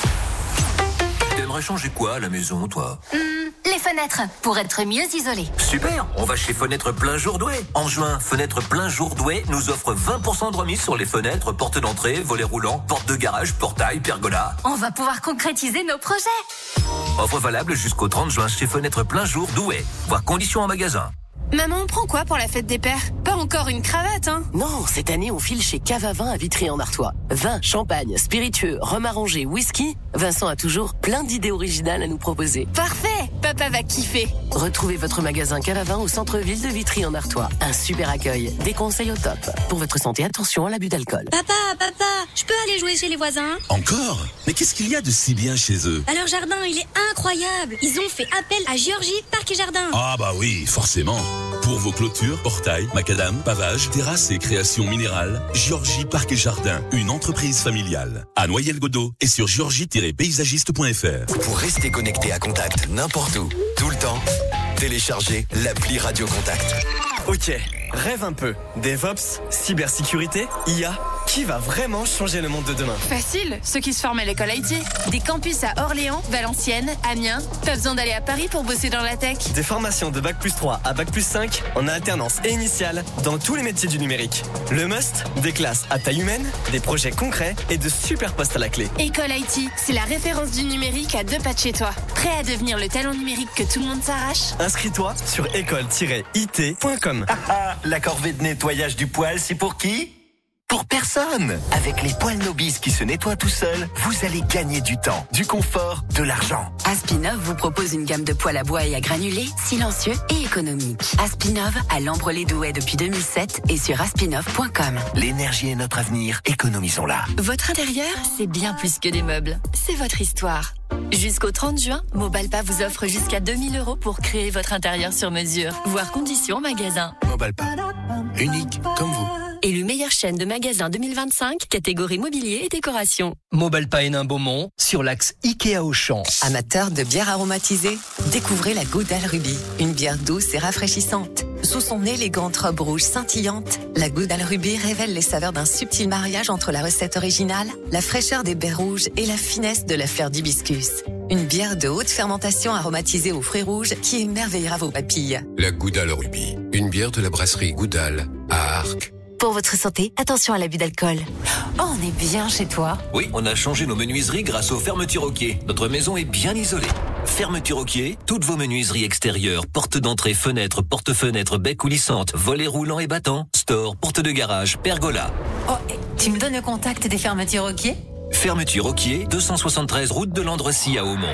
T'aimerais changer quoi à la maison, toi? Les fenêtres, pour être mieux isolées. Super, on va chez Fenêtres Plein Jour Douai. En juin, Fenêtres Plein Jour Douai nous offre 20% de remise sur les fenêtres, portes d'entrée, volets roulants, portes de garage, portail, pergola. On va pouvoir concrétiser nos projets. Offre valable jusqu'au 30 juin chez Fenêtres Plein Jour Douai. Voir conditions en magasin. Maman, on prend quoi pour la fête des pères? Pas encore une cravate, hein? Non, cette année, on file chez Cave à Vin à Vitry-en-Artois. Vin, champagne, spiritueux, rhum arrangé, whisky. Vincent a toujours plein d'idées originales à nous proposer. Parfait! Papa va kiffer. Retrouvez votre magasin Cave à Vin au centre-ville de Vitry-en-Artois. Un super accueil, des conseils au top. Pour votre santé, attention à l'abus d'alcool. Papa, je peux aller jouer chez les voisins? Encore? Mais qu'est-ce qu'il y a de si bien chez eux? Leur jardin, il est incroyable. Ils ont fait appel à Géorgie Parc et Jardin. Ah bah oui, forcément. Pour vos clôtures, portails, macadam, pavages, terrasses et créations minérales, Géorgie Parc et Jardin, une entreprise familiale. À Noyelles-Godeau et sur géorgie-paysagiste.fr. Pour rester connecté à Contact n'importe où, tout le temps, téléchargez l'appli Radio Contact. Ok, rêve un peu. DevOps, cybersécurité, IA. Qui va vraiment changer le monde de demain? Facile, ceux qui se forment à l'école IT. Des campus à Orléans, Valenciennes, Amiens. Pas besoin d'aller à Paris pour bosser dans la tech. Des formations de Bac+3 à Bac+5 en alternance et initiale dans tous les métiers du numérique. Le must, des classes à taille humaine, des projets concrets et de super postes à la clé. École IT, c'est la référence du numérique à 2 pas de chez toi. Prêt à devenir le talent numérique que tout le monde s'arrache? Inscris-toi sur école-it.com. La corvée de nettoyage du poêle, c'est pour qui? Pour personne. Avec les poêles Nobis qui se nettoient tout seuls, vous allez gagner du temps, du confort, de l'argent. Aspinov vous propose une gamme de poêles à bois et à granulés, silencieux et économiques. Aspinov à Lambre-les-Douais depuis 2007 et sur aspinov.com. L'énergie est notre avenir, économisons-la. Votre intérieur, c'est bien plus que des meubles. C'est votre histoire. Jusqu'au 30 juin, Mobalpa vous offre jusqu'à 2000 € pour créer votre intérieur sur mesure. Voir conditions magasin. Mobalpa, unique comme vous. Élu meilleure chaîne de magasins 2025, catégorie mobilier et décoration. Mobalpa Hénin-Beaumont, sur l'axe Ikea-Auchan. Amateur de bière aromatisée, découvrez la Goudal Ruby, une bière douce et rafraîchissante. Sous son élégante robe rouge scintillante, la Goudal Ruby révèle les saveurs d'un subtil mariage entre la recette originale, la fraîcheur des baies rouges et la finesse de la fleur d'hibiscus. Une bière de haute fermentation aromatisée aux fruits rouges qui émerveillera vos papilles. La Goudal Ruby, une bière de la brasserie Goudal à Arques. Pour votre santé, attention à l'abus d'alcool. Oh, on est bien chez toi. Oui, on a changé nos menuiseries grâce aux fermetures Roquier. Notre maison est bien isolée. Fermeture Roquier, toutes vos menuiseries extérieures, portes d'entrée, fenêtres, porte-fenêtres, baies coulissantes, volets roulants et battants, store, porte de garage, pergola. Oh, tu me donnes le contact des fermetures Roquier? Fermeture Roquier, 273 route de Landrecy à Aumont.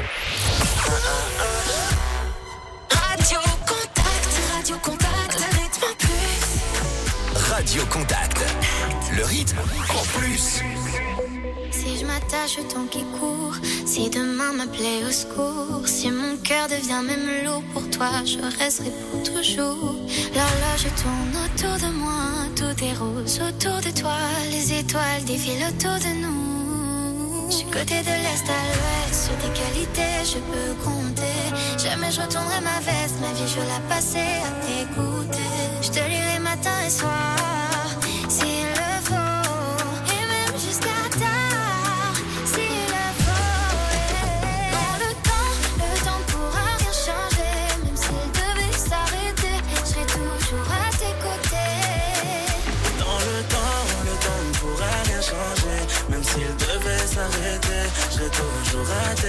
Radio Contact, le rythme en plus. Radio Contact, le rythme en plus. Si je m'attache au temps qui court, si demain m'appelait au secours, si mon cœur devient même lourd pour toi, je resterai pour toujours. L'horloge tourne autour de moi, tout est rose autour de toi, les étoiles défilent autour de nous. Je suis côté de l'est à l'ouest, sur tes qualités je peux compter. Jamais je retournerai ma veste, ma vie je veux la passer à t'écouter. Je te lirai matin et soir, s'il le faut, et même jusqu'à tard, s'il le faut. Dans le temps ne pourra rien changer, même s'il devait s'arrêter, je serai toujours à tes côtés. Dans le temps ne pourra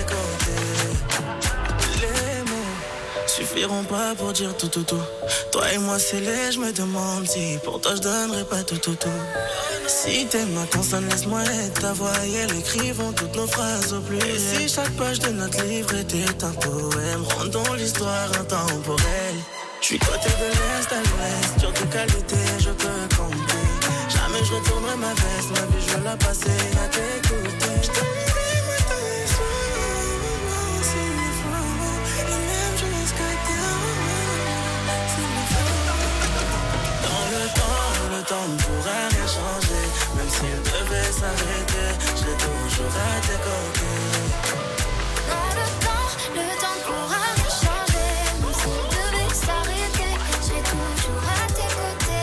tes côtés. Les mots suffiront pas pour dire tout. Toi et moi c'est laid, je me demande si pour toi je donnerais pas tout. Si t'es ma consonne, laisse-moi être ta voix et elle écrivons toutes nos phrases au pluriel. Et si chaque page de notre livre était un poème, rendons l'histoire intemporelle. J'suis côté de l'Est à l'Ouest, sur tes qualités je peux compter. Jamais je retournerai ma veste, ma vie je veux la passer à t'écouter. J't'aimerai moi tous les soirs, s'il le faut, et même jusqu'à terre, s'il le faut. Dans le temps ne pourra rien changer, même s'il devait s'arrêter, je serai toujours à tes côtés. Dans le temps ne pourra rien changer, même s'il devait s'arrêter, je serai toujours à tes côtés.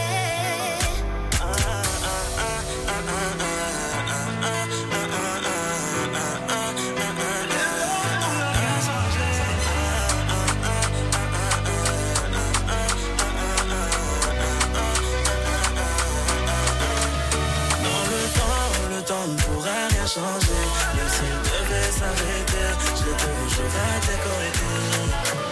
Changer, même s'il devait s'arrêter, je serai toujours à tes côtés.